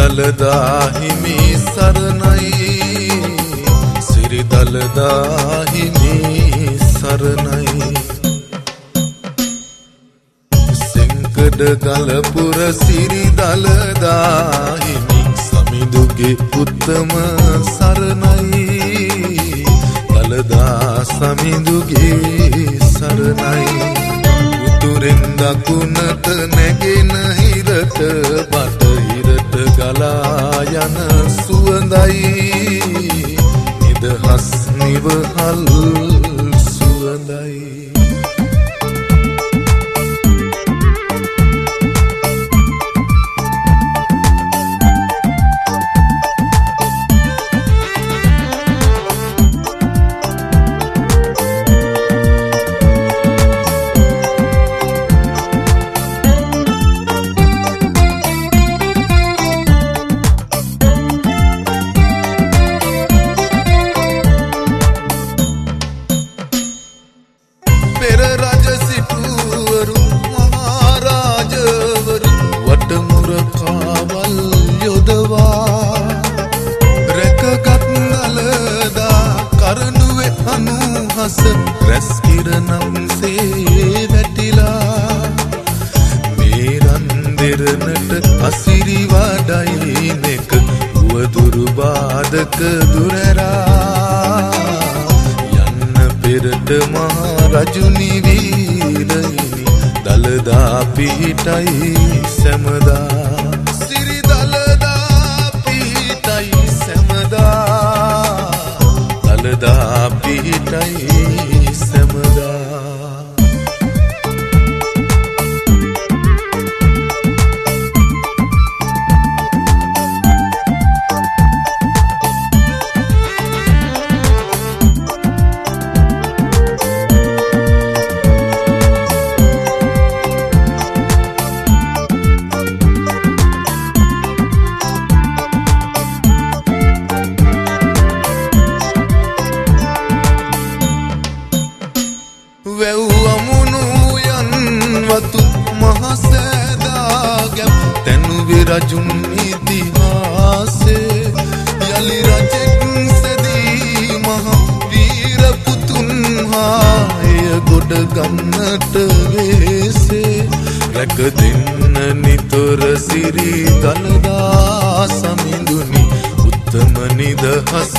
දළදා හිමි සරණයි සිරි දළදා හිමි සරණයි සෙංකඩ ගලපුර සිරි දළදා හිමි සමිඳුගේ උත්තම සරණයි දළදා සමිඳුගේ සරණයි උතුරෙන් දකුණට නැගෙන හිරට බටහිරට ගලා යන සුවඳයි නිදහස් නිවහල් සුවඳයි රජුනි වීරයිනි දළදා පිහිටයි සැමදා සිරි දළදා පිහිටයි සැමදා දළදා පිහිටයි සැමදා රජුන් ඉතිහාසේ යලි රජෙක් සැදී මහ වීර පුතුන් හාය ගොඩ ගන්නට වේසේ රැක දෙන්න නිතොර සිරි දළදා සමිඳුනි උත්තම නිදහස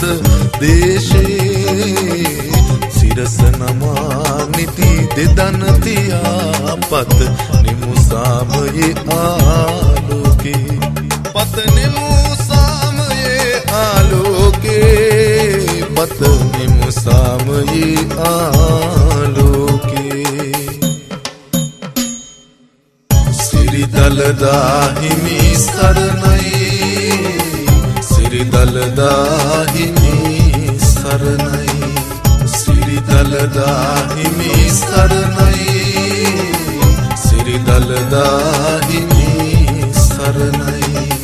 දේශේ සිරස නමා නිති දෙදන තියා පත නිමුසාමයේ ආලෝකේ පත නිමුසාමයේ ආලෝකේ පත නිමුසාමයේ ආලෝකේ සිරි දළදා හිමි සරණයි සිරි දළදා හිමි සරණයි සිරි දළදා හිමි සරණයි සිරි දළදා හිමි සරණයි